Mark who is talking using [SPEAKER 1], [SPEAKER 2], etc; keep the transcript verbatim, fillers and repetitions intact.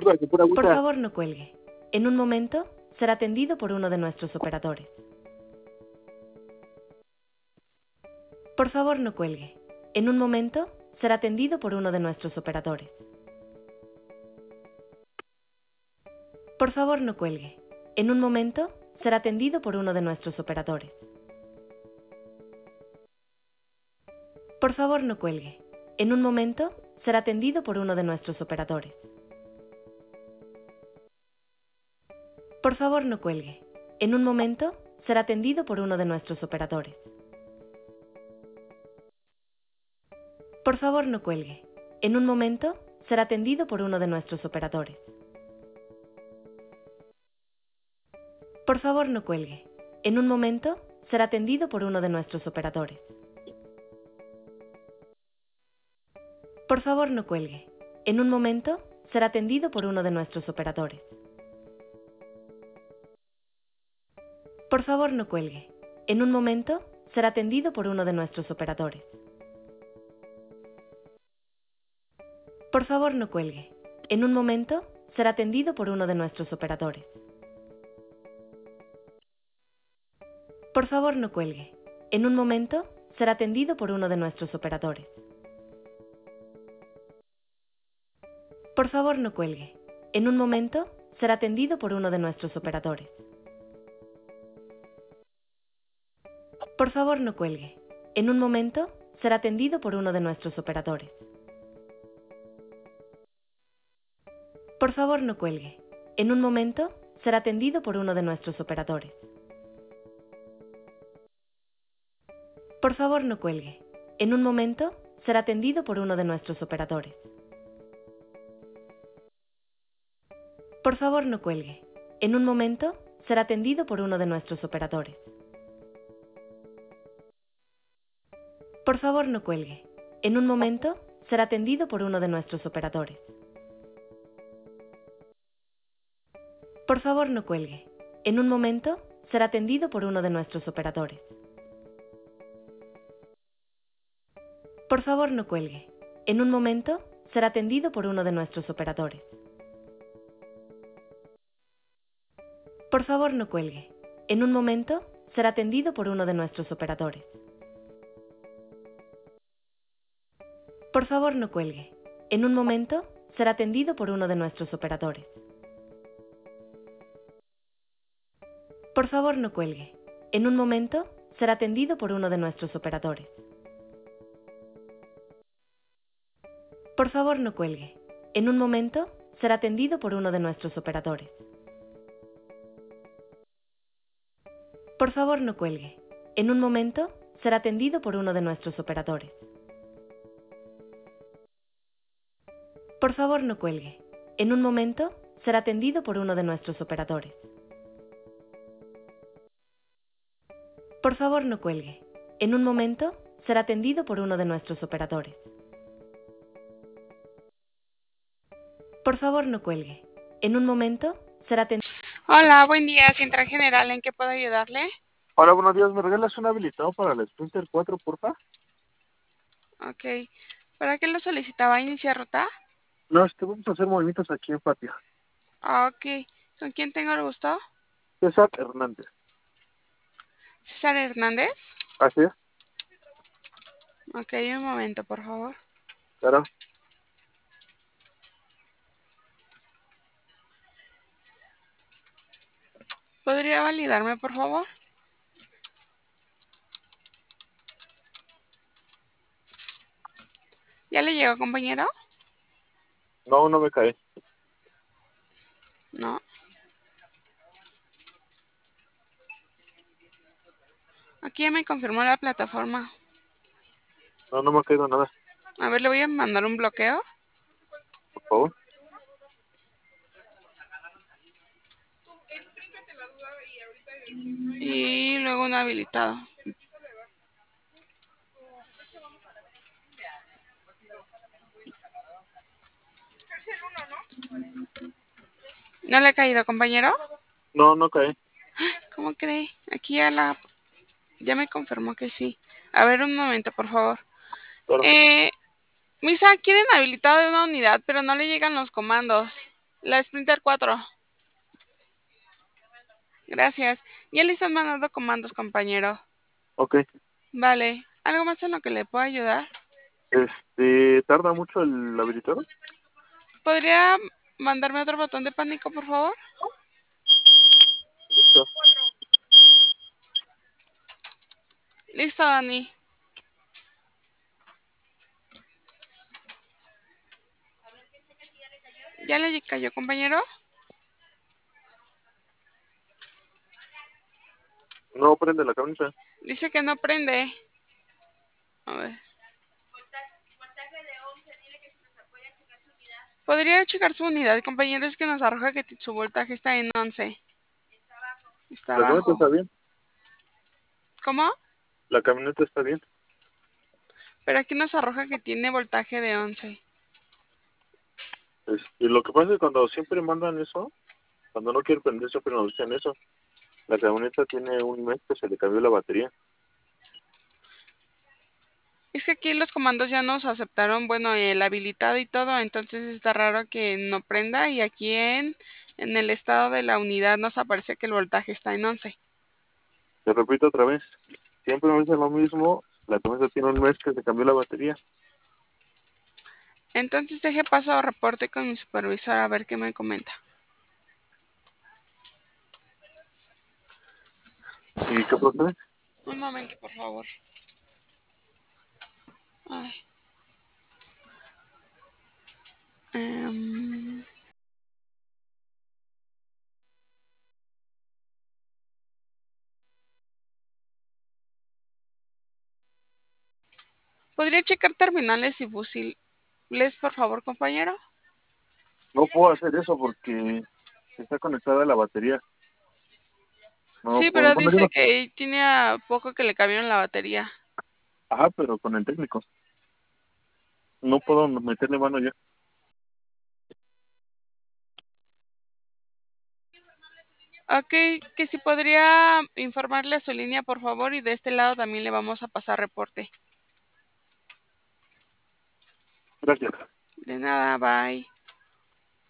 [SPEAKER 1] Pura, que pura
[SPEAKER 2] Por
[SPEAKER 1] agüita.
[SPEAKER 2] favor, no cuelgue. En un momento, será atendido por uno de nuestros operadores. Por favor, no cuelgue. En un momento, será atendido por uno de nuestros operadores. Por favor, no cuelgue. En un momento, será atendido por uno de nuestros operadores. Por favor, no cuelgue. En un momento, será atendido por uno de nuestros operadores. Por favor, no cuelgue. En un momento, será atendido por uno de nuestros operadores. Por favor, no cuelgue. En un momento, será atendido por uno de nuestros operadores. Por favor, no cuelgue. En un momento, será atendido por uno de nuestros operadores. Por favor, no cuelgue. En un momento, será atendido por uno de nuestros operadores. Por favor, no cuelgue. En un momento, será atendido por uno de nuestros operadores. Por favor, no cuelgue. En un momento, será atendido por uno de nuestros operadores. Por favor, no cuelgue. En un momento, será atendido por uno de nuestros operadores. Por favor, no cuelgue. En un momento, será atendido por uno de nuestros operadores. Por favor, no cuelgue. En un momento, será atendido por uno de nuestros operadores. Por favor, no cuelgue. En un momento, será atendido por uno de nuestros operadores. Por favor, no cuelgue. En un momento, será atendido por uno de nuestros operadores. Por favor, no cuelgue. En un momento, será atendido por uno de nuestros operadores. Por favor, no cuelgue. En un momento, será atendido por uno de nuestros operadores. Por favor, no cuelgue. En un momento, será atendido por uno de nuestros operadores. Por favor, no cuelgue. En un momento, será atendido por uno de nuestros operadores. Por favor, no cuelgue. En un momento, será atendido por uno de nuestros operadores. Por favor, no cuelgue. En un momento, será atendido por uno de nuestros operadores. Por favor, no cuelgue. En un momento, será atendido por uno de nuestros operadores. Por favor, no cuelgue. En un momento, será atendido por uno de nuestros operadores. Por favor, no cuelgue. En un momento, será atendido por uno de nuestros operadores. Por favor, no cuelgue. En un momento, será atendido por uno de nuestros operadores. Por favor, no cuelgue. En un momento, será atendido por uno de nuestros operadores. Por favor, no cuelgue. En un momento, será atendido.
[SPEAKER 3] Hola, buen día, Central General, ¿en qué puedo ayudarle?
[SPEAKER 1] Hola, buenos días. ¿Me regalas un habilitado para el Sprinter cuatro, porfa?
[SPEAKER 3] Ok. ¿Para qué lo solicitaba? ¿Iniciar ruta?
[SPEAKER 1] No, este, vamos a hacer movimientos aquí en patio.
[SPEAKER 3] Ah, ok. ¿Con quién tengo el gusto?
[SPEAKER 1] César Hernández.
[SPEAKER 3] César Hernández.
[SPEAKER 1] ¿Así es?
[SPEAKER 3] Ok, un momento, por favor.
[SPEAKER 1] Claro.
[SPEAKER 3] ¿Podría validarme, por favor? ¿Ya le llegó, compañero?
[SPEAKER 1] No, no me cae.
[SPEAKER 3] No. Aquí ya me confirmó la plataforma.
[SPEAKER 1] No, no me ha caído nada.
[SPEAKER 3] A ver, le voy a mandar un bloqueo.
[SPEAKER 1] Por favor.
[SPEAKER 3] Y luego un habilitado. ¿No le ha caído, compañero?
[SPEAKER 1] No, no cae.
[SPEAKER 3] ¿Cómo cree? Aquí ya la... Ya me confirmó que sí. A ver, un momento, por favor.
[SPEAKER 1] Claro.
[SPEAKER 3] Eh... Misa, quieren habilitado de una unidad, pero no le llegan los comandos. La Sprinter cuatro. Gracias. Ya le están mandando comandos, compañero.
[SPEAKER 1] Ok.
[SPEAKER 3] Vale. ¿Algo más en lo que le pueda ayudar?
[SPEAKER 1] Este, ¿tarda mucho el habilitador?
[SPEAKER 3] ¿Podría mandarme otro botón de pánico, por favor?
[SPEAKER 1] Listo.
[SPEAKER 3] Listo, Dani. ¿Ya le cayó, compañero?
[SPEAKER 1] No prende la camisa.
[SPEAKER 3] Dice que no prende. A ver. ¿Podría checar su unidad, compañero? Es que nos arroja que su voltaje está en once. Está
[SPEAKER 1] La camioneta
[SPEAKER 3] abajo.
[SPEAKER 1] está bien.
[SPEAKER 3] ¿Cómo?
[SPEAKER 1] La camioneta está bien.
[SPEAKER 3] Pero aquí nos arroja que tiene voltaje de once.
[SPEAKER 1] Este, lo que pasa es que cuando siempre mandan eso, cuando no quieren prender, siempre nos dicen eso. La camioneta tiene un mes que se le cambió la batería.
[SPEAKER 3] Es que aquí los comandos ya nos aceptaron, bueno, el habilitado y todo, entonces está raro que no prenda y aquí en, en el estado de la unidad nos aparece que el voltaje está en once.
[SPEAKER 1] Te repito otra vez, siempre me dicen lo mismo, la camioneta tiene un mes que se cambió la batería.
[SPEAKER 3] Entonces deje paso a reporte con mi supervisor a ver qué me comenta.
[SPEAKER 1] ¿Y qué procede?
[SPEAKER 3] Un momento, por favor. Ay. Um... ¿Podría checar terminales y fusiles, por favor, compañero?
[SPEAKER 1] No puedo hacer eso porque está conectada la batería. No
[SPEAKER 3] Sí,
[SPEAKER 1] puedo,
[SPEAKER 3] pero
[SPEAKER 1] bueno,
[SPEAKER 3] dice
[SPEAKER 1] yo
[SPEAKER 3] que tiene a poco que le cambiaron la batería.
[SPEAKER 1] ajá, pero con el técnico. No puedo meterle mano ya.
[SPEAKER 3] Ok, que si podría informarle a su línea, por favor, y de este lado también le vamos a pasar reporte.
[SPEAKER 1] Gracias.
[SPEAKER 3] De nada, bye.